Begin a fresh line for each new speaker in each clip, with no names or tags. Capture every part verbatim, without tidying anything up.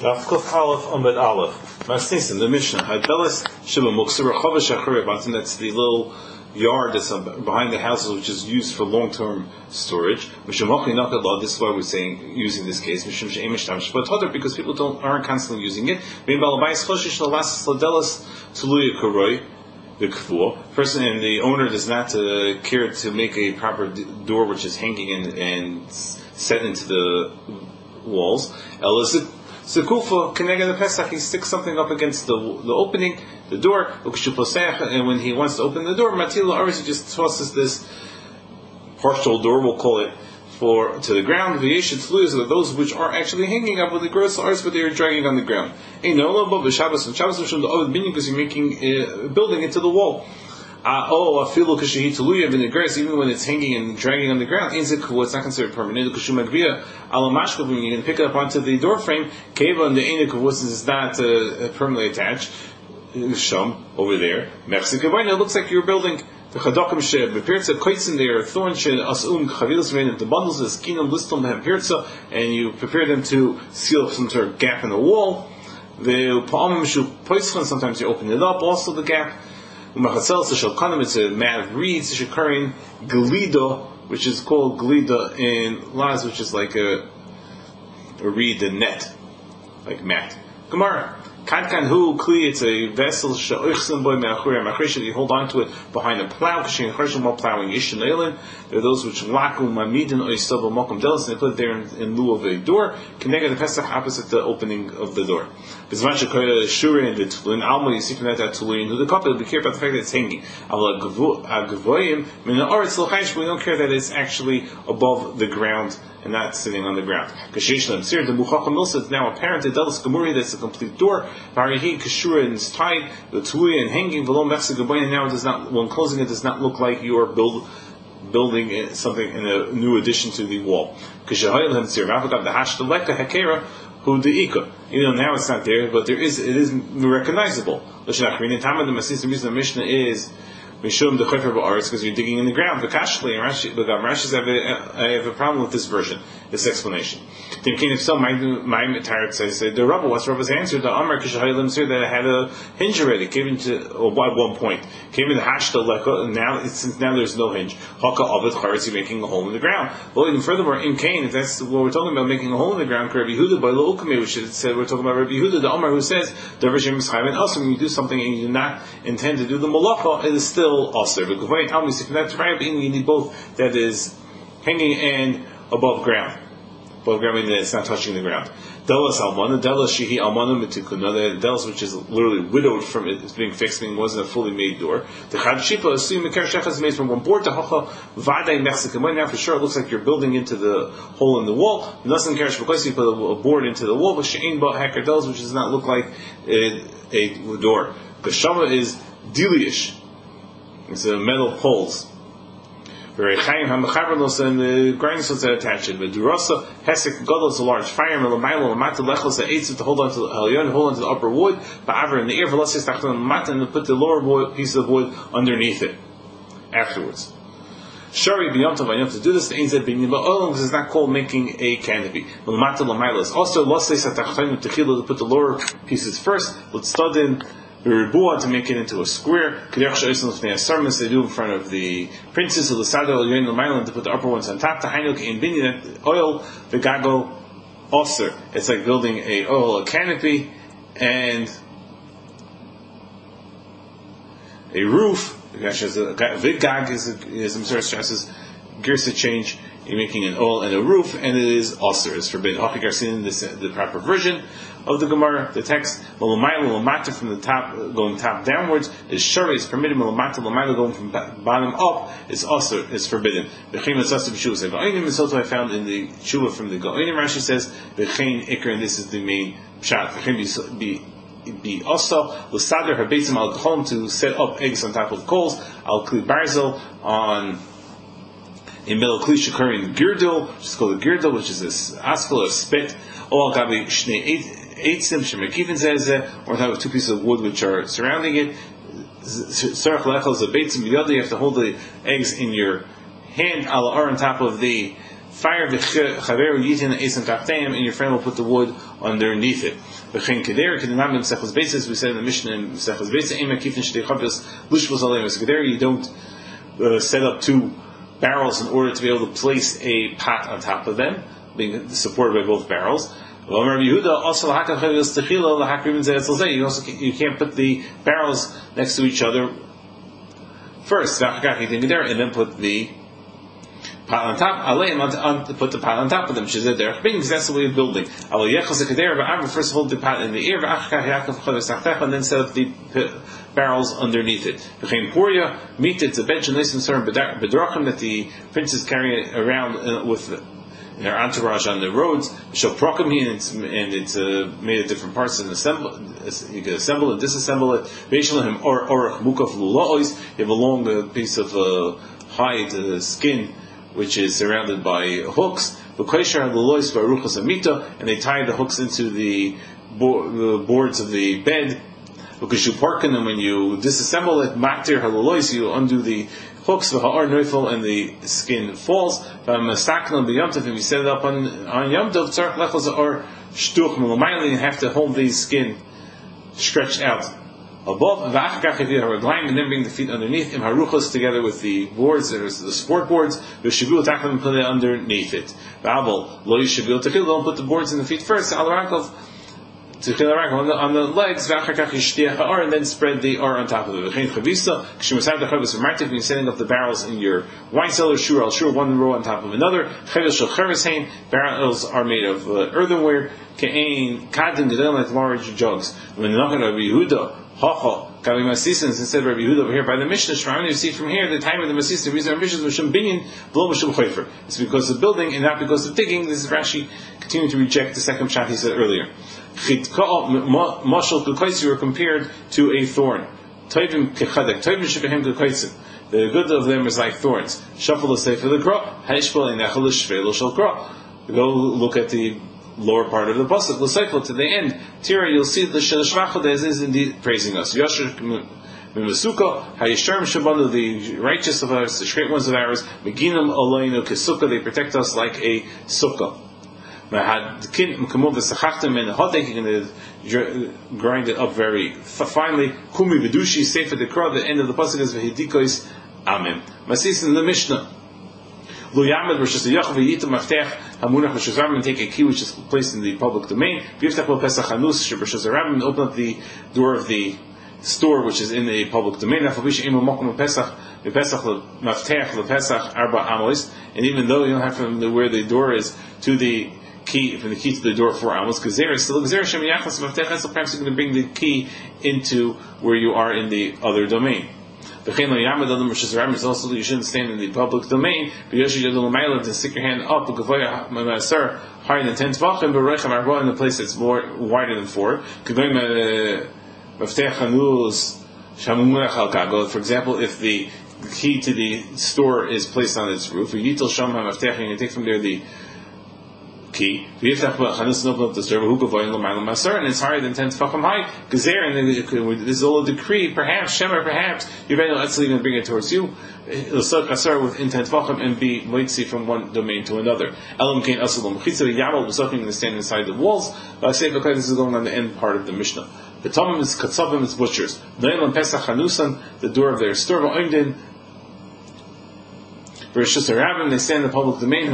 Rafkuf Aleph Amid Aleph. Masnisin, the Mishnah. Hadelis Shiva Muksur Chavish Achuri Batin. That's the little yard that's behind the houses, which is used for long-term storage. Mishum Hochi Nakadlah. This is why we're saying using this case. Mishum Sheimish Tam Shvat Hodar, because people don't aren't constantly using it. Bein Balabais Choshish Lalas Ladelis Tuluya Kuroi. The person and the owner does not uh, care to make a proper d- door which is hanging and, and set into the walls. Sekufa Kenega the Pesach, he sticks something up against the the opening, the door, and when he wants to open the door, Matila Aris, he just tosses this partial door, we'll call it, for to the ground. The Yeshit those which are actually hanging up with the gross Aris, but they are dragging on the ground. Ain't no but Shabbos and Shabbos the Ovid Binyan, because you're making a building into the wall. Uh, oh, I feel even the grass, even when it's hanging and dragging on the ground, it's not considered permanent. When you're going to pick it up onto the door frame, Keva and the Einik is not uh, permanently attached. Shum over there, Mexico. It looks like you're building the Chadakim Sheb, the Pirza Koitzin there, Thorn Shed, Asum, Chavilas made the bundles of Skinum, Listum, have Pirza, and you prepare them to seal some sort of gap in the wall. The Pa'amim Shu Poitzchan, sometimes you open it up, also the gap. It's a mat of reeds, Shikarin, Glida, which is called Glida in Laz, which is like a, a reed, a net, like mat. Gemara. Kankan hu kli, it's a vessel she'oichsen boy me'achurei ma'achresh, you hold on to it behind a plow, k'shein charshim while plowing yishin eilin. There are those which laku mamidin oistav mokum delis, and they put it there in, in lieu of a door. Kenega the Pesach, opposite the opening of the door. Bizman shekoya shure and the tulin alma, you see from that that tulin who the couple, be careful about the fact that it's hanging. Aval agavoyim min ha'aretz l'chaysh, we don't care that it's actually above the ground and not sitting on the ground. Kashish lemsir the muchacham milsa, it's now apparent that delis gemuri, that's a complete door. Varihi kashura, and it's tied, the tuya and hanging below Mexico, and now it does not, when closing it, does not look like you are build, building something in a new addition to the wall. Kashahayil lemsir v'avagav the hashtaleka hakera hu deika. You know, now it's not there, but there is, it is recognizable. L'shnachrin, and Tamad the Masis, the reason the Mishnah is Mishum the Chayfer ba'aretz, because you're digging in the ground. The Kashli and Rashi, but Rashi says I have a problem with this version, this explanation. If so, my my Tarat says the Rabba. What's Rabba's answer? The Amar Kishahilim said that it had a hinge already. Came into or at one point came in the Hashta Leka, and now since now there's no hinge. Haka Avid Charetz, you're making a hole in the ground. Well, even furthermore, in Cain, if that's what we're talking about, making a hole in the ground, Rabbi Yehuda by Lo Ukame, which it said we're talking about Rabbi Yehuda, the Amar who says the Rishim is Chayv and also when you do something and you do not intend to do the Malacha, it is still also, but when that's right, you need both that is hanging and above ground. Above ground meaning that it's not touching the ground. Delas almana, delas shihi almana mitikuna, the delas which is literally widowed from it, it's being fixed, meaning it wasn't a fully made door. The chad shipa assume the shecha is made from one board to hacha vaday Mexican. Now for sure it looks like you're building into the hole in the wall. Nothing cares because you put a board into the wall, but she'ain ba hacker delas, which does not look like a, a door. The shama is diliish. It's a metal poles. Very chayim hamachaberlos, and the grinding stones that attach it. But durasa hesek gadol is a large fire. Melamaylo lamata lechos the eitzim to hold on to the halyon, hold on to the upper wood. Ba'aver in the air velocis tachton lamata, and put the lower wood, piece of wood underneath it. Afterwards, shari biyamtav ayam to do this. The ainzed binyan ba'olam, because it's not called making a canopy. Melamata lamaylo is also losses atachton techilo to put the lower pieces first. Let's start in to make it into a square. They do in front of the princes of the Sadal Yoin to put the upper ones on top. The Hainuk in Binyan oil, the Gago Oser. It's like building a oil a canopy and a roof. Vidgag is is I'm sorry, stresses gears to change. You're making an oil and a roof, and it is Oser. It's forbidden. This the proper version of the Gemara, the text, Malamata from the top, going top downwards, is Shari, is permitted, Malamata, Lamaila going from bottom up, is also, is forbidden. Bechim is also B'shuva. Ga'onim is also I found in the Shuva from the Ga'onim, Rashi says, Bechein Iker, and this is the main shot. Bechim be be also l'sader habetzim al kholm, to set up eggs on top of coals, al kli barzel on in middle kli shakarin girdil, which is called a girdil, which is this askal or spit, or gabi shnei eight. Eitzim shemekivin zezeh, or have two pieces of wood which are surrounding it. Sarach lechel is a beitzim b'yada. You have to hold the eggs in your hand, ala ar on top of the fire v'chaveru yitin esan tachteim, and your friend will put the wood underneath it. V'chein keder kedinam b'mesechus beisis. We said in the Mishnah in Mesechus Beisis, ema kifin shtei chavis lushvos aleim. Keder, you don't uh, set up two barrels in order to be able to place a pot on top of them, being supported by both barrels. You also you can't put the barrels next to each other first, and then put the pot on top. On, put the pot on top of them. Because that's the way of building. First of all, the pot in the air, and then set up the barrels underneath it. Meat, it's a bench that the princes carry around with in their entourage on the roads. And it's, and it's uh, made of different parts and assemble. You can assemble and disassemble it. Or or you have a long uh, piece of uh, hide uh, skin which is surrounded by hooks. And they tie the hooks into the, bo- the boards of the bed. Because you park in them, when you disassemble it, maktir halalois, you undo the hooks, v'ha'ar neufel, and the skin falls. V'mastakna b'yamtov, if you set it up on on yamtov, tzarech lechos or shtuch melamayli, you have to hold the skin stretched out above. V'achkach, if you have a gleim, and then bring the feet underneath. Im haruchos, together with the boards, there's the support boards. V'shavil takna, and put it underneath it. V'aval lo yishavil techil, don't put the boards in the feet first. Al rakov. On the, on the legs, and then spread the ar on top of it. When you're setting up the barrels in your wine cellar, shur al shur, one row on top of another. Barrels are made of uh, earthenware, like large jugs. When you're not going to be Yehuda, hacha, Kavi Masisins, instead of Rabbi Yehuda over here by the Mishnah, Shemar, you see from here the time of the Masisins, the reason our Mishnah is Mishum Binyan, below Mishum Choifer. It's because of building and not because of digging. This is Rashi continuing to reject the second shot he said earlier. Mashal Kukaitsi were compared to a thorn. Toivim Kechadek, Toivim Shebechem Kukaitsim. The good of them is like thorns. Shafal L'Sefer L'Kra, Haishbal Inechel L'Shvei L'Shal Kra. Go look at the lower part of the pasuk, l'seifel to the end. Tira, you'll see the sheshvachod is indeed praising us. Yasher mimasuka hayisharm shabanu, the righteous of ours, the straight ones of ours. Meginam aleinu kesuka, they protect us like a sukkah. Mahadkin mkamov v'sachachtem and hodek, you're going to grind it up very finely. Kumi v'dushi sefer dekra. The end of the pasuk is v'hidikois amen. Masis in the Mishnah. Lo Yamad versus the Yachav Yitam Maftech Hamunach versus Rabban, take a key which is placed in the public domain. V'yiftach lo Pesach Hanus versus Rabban, open up the door of the store which is in the public domain. Afavish Imo Mokum Pesach Pesach lo Maftech lo Pesach Arba Amos, and even though you don't have from the, where the door is to the key, from the key to the door four amos, because there is still Gezer Shem Yachas Maftech, so perhaps you're going to bring the key into where you are in the other domain. Also, you shouldn't stand in the public domain. To stick your hand up higher than ten tvachim, in a place that's more wider than four. For example, if the key to the store is placed on its roof, you take from there the key. And it's higher than ten tefachim high. Gezer, and this is all a decree. Perhaps Shemer, perhaps you're going to bring it towards you. It'll start asar within ten tefachim and be moitzi from one domain to another. Elam kein asulum chitzav yamal was going to stand inside the walls. But I say because this is going on the end part of the Mishnah. The Tomim is katzavim, is butchers. Noelam pesach hanusan, the door of their store. Va'oimdin versus the rabbin, they stand in the public domain,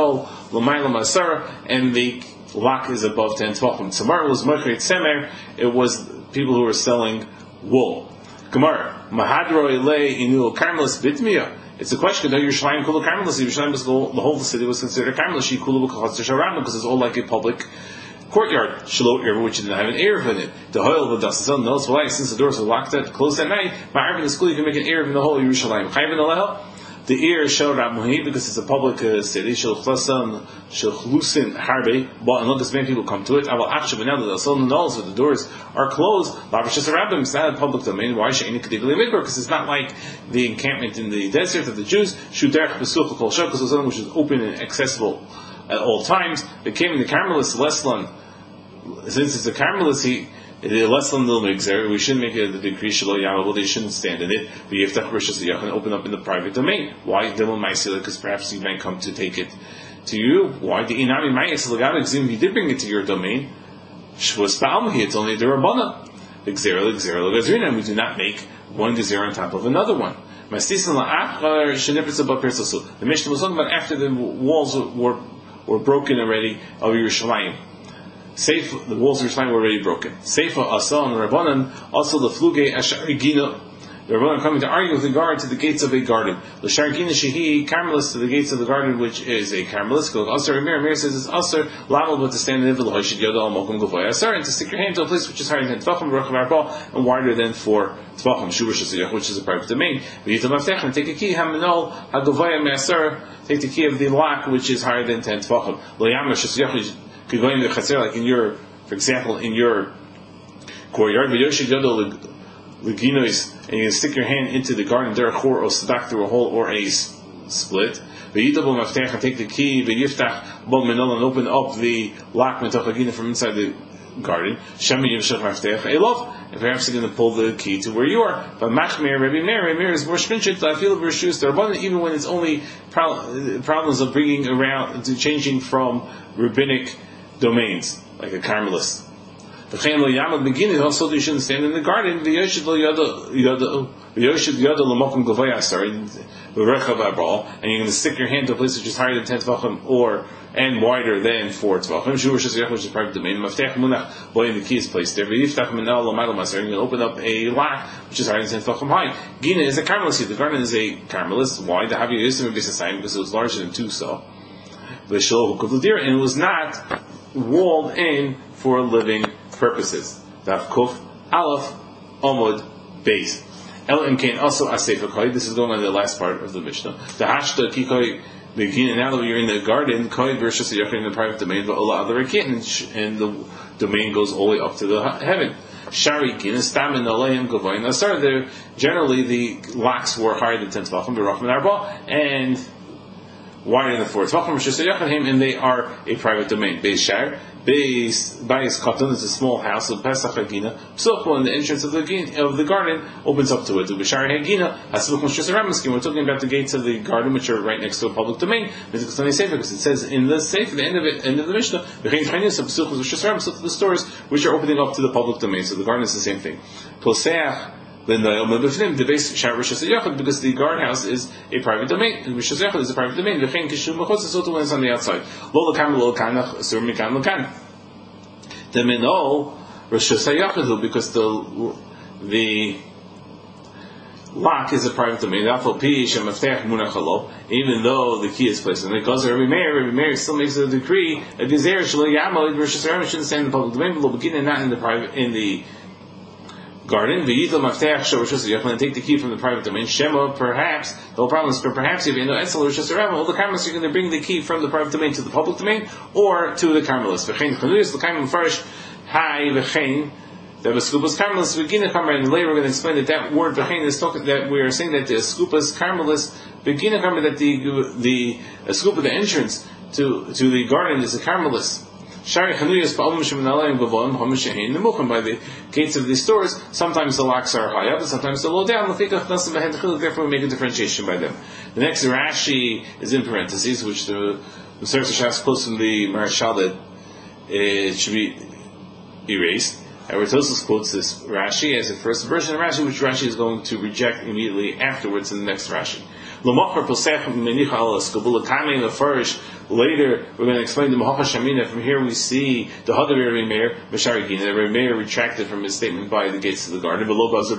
and the lock is above ten tvachim. Tzamar was machrit semer, it was people who were selling wool. Gemara, mahadro ilay inu karmelis bitmiya. It's a question, though Yerushalayim kulu karmelis, Yerushalayim was the whole city was considered karmelis, she kulu b'kachatz sharabim, because it's all like a public courtyard, Shiloh Erev, which didn't have an Erev in it. The Hoyle of the Dasan knows why, since the doors were locked at, closed at night, Ma'arv in the school, you can make an Erev in the whole Yerushalayim. Chayv in the Lehel, the ear is Shel Rabmuhi, because it's a public uh, city, Shel Chlasan, Shel Chlusin Harbe, but and look, as many people come to it, Aval Achshav, and now the Dasan knows that the doors are closed, Lavashas Rabbim, it's not a public domain, why should any Kedigli Mikor? Because it's not like the encampment in the desert of the Jews, Shuderch Besuch Kol Shah, because it's something which is open and accessible at all times. They came in the Carmelists, Leslan, since it's a Carmelist, he less than the mixer, we shouldn't make it the decree Shiloh Yahweh, they shouldn't stand in it. But you have to and open up in the private domain. Why Dilma Maisila? Because perhaps he might come to take it to you. Why? The inami ma'is l'gabe gzim. He did bring it to your domain. Shvus ba'almahi. It's only the rabbana. The gzera l'gzera l'gazrina. We do not make one gzera on top of another one. The Mishnah was talking about after the walls were were broken already of Yerushalayim. Seif, the walls of Yerushalayim were already broken. Seifa Asa and Rabbanan also the fluge Ashari Gina. The Rabbanan coming to argue with regard to the gates of a garden. The Shargina Shehi Carmelis to the gates of the garden, which is a Carmelis. Asar Amir Amir says it's Asar Lamal, but to stand in the Villa Hoshid Yoda Al Mokum Govoy Asar, and to stick your hand to a place which is higher than Tvachim Baruch Arbal and wider than four Tvachim Shubash Shasiyach, which is a private domain. V'yitam Aftech and take a key Hamanol Hagovaya Me'asar, take the key of the lock which is higher than ten Tvachim. Lo Yamar Shasiyach could go in the Chaser, like in your, for example, in your courtyard. V'yoshid Yoda Leginois, and you can stick your hand into the garden there, or sadak through a hole or a s- split. V'yitabel maftech, and take the key. V'yiftach bol menol, and open up the lock metach from inside the garden. Shemi yivshach maftech elov, and perhaps you're going to pull the key to where you are. But machmer Rabbi Meir, Rabbi Meir is more stringent. I feel b'rishus derabbanan, even when it's only pro- problems of bringing around to changing from rabbinic domains, like a Carmelist. The chayin lo yamad beginning also you shouldn't stand in the garden. The yoshid lo yada yada the yoshid yada l'mokum gavaya sorry v'rechav abral, and you're going to stick your hand to a place which is higher than ten tvachim or and wider than four tvachim. Shur shesiyach, which is private domain. Maftech munach boy, the key is placed there. V'yiftach menal l'mayla maser, and you open up a lock which is higher than ten tvachim high. Gina is a Carmelist. The garden is a Carmelist. Why? The havi yisim b'sasayim, because it was larger than two so. V'shol hukavludir, and it was not walled in for living purposes. Daf Kuf Aleph Omud Beis. El Imkain also Asefa Koi. This is going on the last part of the Mishnah. The Hashta Kikoi begin. Now that you're in the garden, Koi versus the in the private domain, but Allah other and the domain goes all the way up to the heaven. Shari Kin Stamin Alayim Gavoin Asar. There generally the locks were higher than ten Tvachim, Berachman Arba, and wider than four Tvachim, and they are a private domain. Beis Shar. Beis Bayis Katan is a small house of Pesach Hagina. Psuchel, and the entrance of the of the garden opens up to it. Bishar Hagina, we're talking about the gates of the garden, which are right next to a public domain. Because it says in the safe, at the end of it, end of the Mishnah, the stores which are opening up to the public domain. So the garden is the same thing. Poseach. Then the base because the guardhouse is a private domain, and is a private domain. It's also when it's on the outside. The minol because the the lock is a private domain. Even though the key is placed, and it goes to Rabbi Meir. Rabbi Meir still makes a decree a gezer shouldn't stand in the public domain, but begin not in the private in the garden. V'yitel maftech shor you can take the key from the private domain. Shema, perhaps the whole problem is perhaps if you know etzel or shesarem, all the Carmelists are going to bring the key from the private domain to the public domain or to the Carmelists. V'chein chanuyos l'kaim first. Hi v'chein. That was skupas Carmelists. Begin kamar, and later we're going to explain that that word v'chein is talking that we are saying that the skupas Carmelists begin kamar that the the uh, skupa the entrance to to the garden is a Carmelist. Shari Chanuyas Ba'om Sheminalayim Gavon Hamishahin Nemuchim, by the gates of these stores. Sometimes the locks are high up, and sometimes they're low down. Therefore, we make a differentiation by them. The next Rashi is in parentheses, which the the Sefer Shas quotes from the Marshal that it should be erased. And Tosos quotes this Rashi as the first version of Rashi, which Rashi is going to reject immediately afterwards in the next Rashi. Later, we're going to explain the Mahacha Shamina. From here, we see the Hadar Rabbi Meir, Masharigina. Rabbi Meir retracted from his statement by the gates of the garden,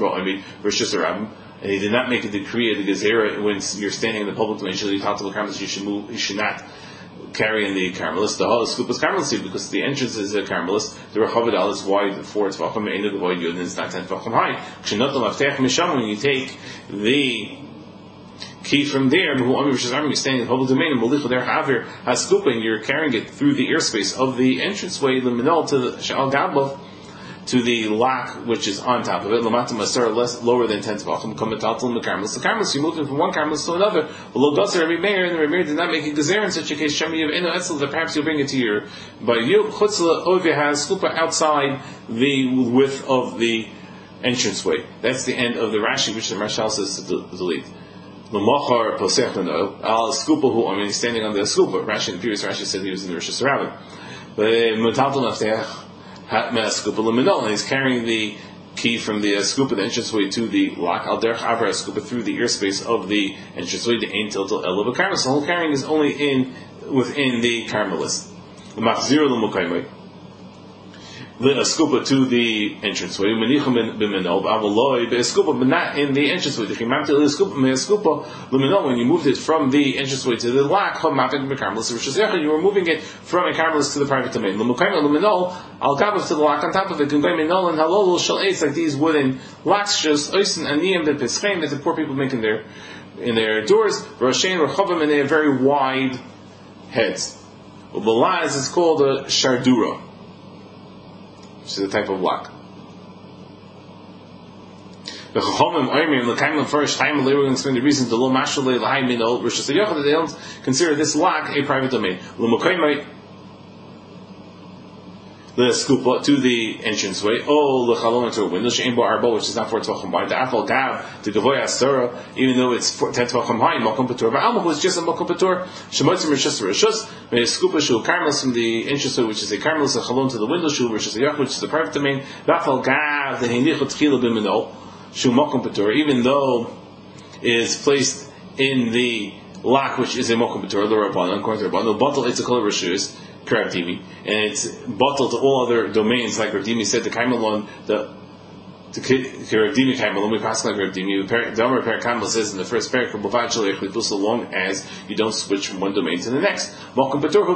and he did not make a decree of the Gezerah when you're standing in the public domain. You should move. You should not carry in the Carmelist. The Hal Scoop is Carmelist because the entrance is a Carmelist. The Rechav Adal is wide, four Tvachim, and the void Yud is not ten Tvachim high. When you take the key from there, you're staying in the public domain, and scooping, you're carrying it through the airspace of the entranceway, the minol to the Sha'al Gabov, to the lock which is on top of it, less lower than ten Tvachim, come metaltal the Carmelist. The Carmelist, you move from one Carmelist to another. Below Gasser, Rabbi Meir, and Rabbi Meir did not make a gezer in such a case. Shemi of Eno Etzel, that perhaps you'll bring it to your, but you Chutzla Ovia has scooper outside the width of the entranceway. That's the end of the Rashi, which the Marshal says to delete. L'machar posech leno al skupa who I mean he's standing on the skupa. Rashi in the previous Rashi said he was in the Rosh Hashanah. But metaltal naftech hat me skupa l'minol, and he's carrying the key from the uh, skupa, the entranceway to the lock al derech avra skupa through the airspace of the entranceway. The ein tiltal el of a carmelis. The whole carrying is only in within the carmelis. L'machzir l'mukaymei. The skupa to the entranceway, manichum b'minol, b'avaloi b'eskupa, but not in the entranceway. The chimamti l'skupa me'eskupa l'minol. When you moved it from the entranceway to the lock, chomafik b'karmelis v'shasechah, you were moving it from a carmelis to the private domain. L'mukaymei l'minol al gabav to the lock on top of it. Gungay minol and halol shel eitz, like these wooden locks, just oisin aniyim b'peschein that the poor people make in their in their doors. V'rashein rechavim, and they have very wide heads. U'balaz is called a shardura, which is a type of lock. The Chachamim Oimrim l'kaimim first time they were going to explain the reason the lo mashalei l'hai minol Rosh Hashanah that they don't consider this lock a private domain. L'mukaymai l'skupa to the entranceway, oh l'chalom to a window she'ein bo arba, which is not four tvachim wide. The afal gav to gavoy asura, even though it's four, ten tvachim high. Makom patur, but alma was just a makom patur. Shemotzim rishus rishus. May skupa shul carmelis from the entranceway, which is a carmelis, a chalom to the window shul rishus yach, which is the private domain. The afal gav the hinichot tchila b'minol shul makom patur, even though it is placed in the lock, which is a makom patur, the rabbanon, according to rabbanon, the bottle it's a kol rishus. Rav Dimi, and it's bottled to all other domains, like Rav Dimi said, the Kaimalon, the to Rav Dimi Kaimalon, we pass like Rav Dimi. The Amar Perikamel says in the first paragraph, so long as you don't switch from one domain to the next. And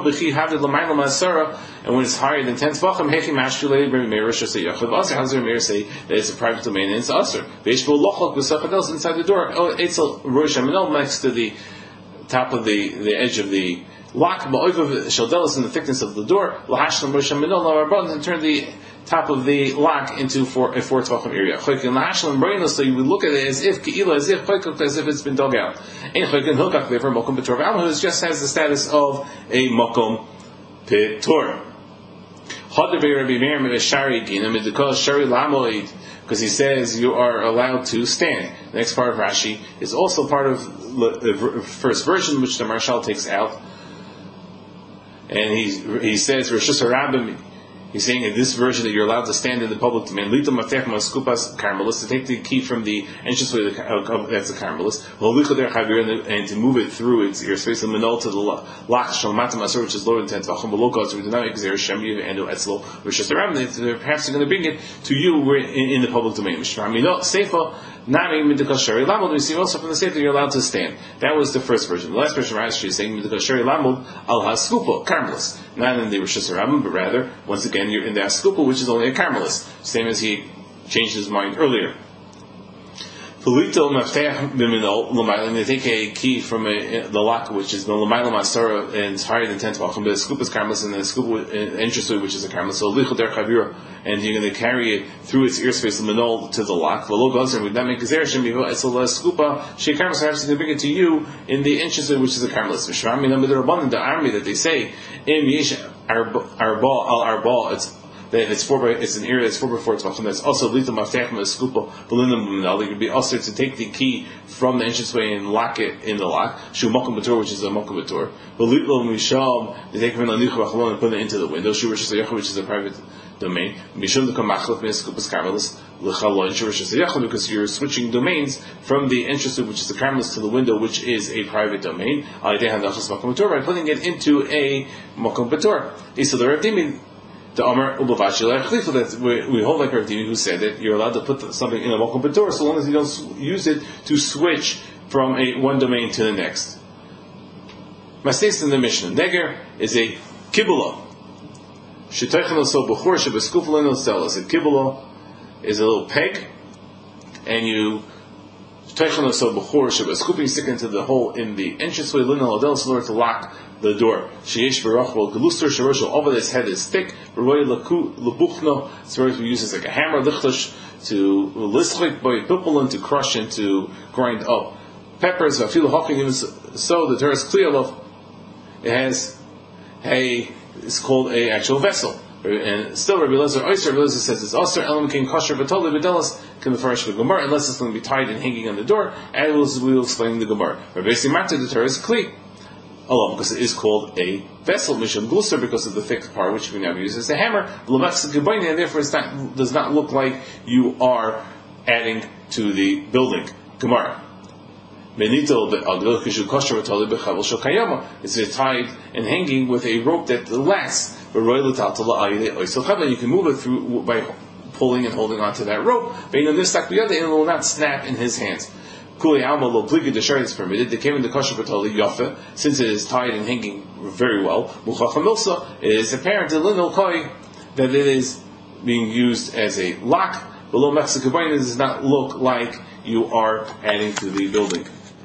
when it's higher than ten tvachim, Hechi Mashulei Reb Meir Rosh Hashanah. Also, how does Reb Meir say that it's a private domain and it's usher? Veishvul Lochok B'Sachadels inside the door. Oh, it's a Rosh Hashanah next to the top of the the edge of the lock, ba'oiv shaldelis in the thickness of the door, lahashlam rosh haminol na'arban, and turn the top of the lock into four, a four tvachim area. Choykin lahashlam braynos, so you would look at it as if keila, as if choykok, as if it's been dug out. Ein choykin hilkach therefore mokum petor v'alma, who just has the status of a mokum petor. Hadabe Rabbi Meir shari ginam, because shari lamoid, because he says you are allowed to stand. The next part of Rashi is also part of the first version, which the Marshal takes out. And he he says, Rishus Harabim, he's saying in this version that you're allowed to stand in the public domain. Lito Matech Maskupas Carmelis, to take the key from the entranceway that's a Carmelis, and to move it through its airspace, and Manol to the Lach Shalmatam Asur, which is lower than ten Tvachim, below God, so we do not make Zer Shem Yiv and Etzel, Rishus Harabim, they're perhaps going to bring it to you in, in the public domain. Mishramino, Seifa, Nami Midikal Shari Lamud, we see also from the Seifa you're allowed to stand. That was the first version. The last version of Rashi is saying Midikal Shari Lamud al Haskupa, Carmelis. Not in the Rishus Harabim, but rather, once again, you're in the Askupa, which is only a Carmelis. Same as he changed his mind earlier. Polito Maftech Biminol Lamaila, they take a key from a, the lock, which is Lamaila Masara, and it's higher than ten Tvachim, but the Skupa is Carmelis, and the Skupa entranceway, which is a Carmelis. So Lichot Der Chavira, and you're going to carry it through its airspace, Laminol, to the lock. Velo Gozer, would not make Zer Shem Yivo Etzel Skupa, Shei Carmelis, perhaps going to bring it to you in the entranceway, which is a Carmelis. Mishram Minam Midrabanan, the army that they say, Im Yesh Arba Al Arba, it's that it's four by, it's an area that's four by four tvachim. That's also lito maftech meskupa belinam b'minal. It could be also to take the key from the entranceway and lock it in the lock. Shu makom b'tor, which is a makom b'tor. Belitlo misham, they take it from the nichu b'chalon and put it into the window. Shu rishus yachu, which is a private domain. Mishum the kamachlef meskupas carmelis l'chalon. Shu rishus yachu, because you're switching domains from the entranceway, which is the carmelis, to the window, which is a private domain. By putting it into a makom b'tor. Isa the Rav Dimi. The Amar Ubavashi that we, we hold like Rav Dimi, who said that you're allowed to put something in a Mokum B'Tor so long as you don't use it to switch from a one domain to the next. Masnes in the Mishnah, Neger is a Kibbulah. Shetoichen so b'chor shebeskufalin oselas. A Kibbulah is a little peg, and you Shetoichen so b'chor shebeskufin, stick into the hole in the entranceway linen ladelos in order to lock the door. Sheyesh v'rachol geluster sheroshel, over his head is thick. V'roy leku lebuchno, it's where we use it like a hammer, lichtush, to lischlik by pipulin, to crush and to grind up peppers. V'afilu hochin, even so, the Torah is clear of. It has a, it's called a actual vessel. And still, Rabbi Elazar, Oyster, Rabbi Elazar says it's Oster, Elam King Kosher, Vatoli, Vidalas, can be furnished with Gemara, unless it's going to be tied and hanging on the door, and we'll, we'll explain the Gemara. Rabbi Simata, the Torah is Kli. Alone, because it is called a vessel, Mishum Gluster, because of the thick part, which we now use as a hammer, and therefore it not, does not look like you are adding to the building. Gemara. It's tied and hanging with a rope that lasts. And you can move it through by pulling and holding onto that rope. And it will not snap in his hands. Kuli alma lo pliga de shari is permitted. They came in the kosher patali yafa, since it is tied and hanging very well. Muchachamilsa, it is apparent to linol koi that it is being used as a lock. Below Mexico, it does not look like you are adding to the building.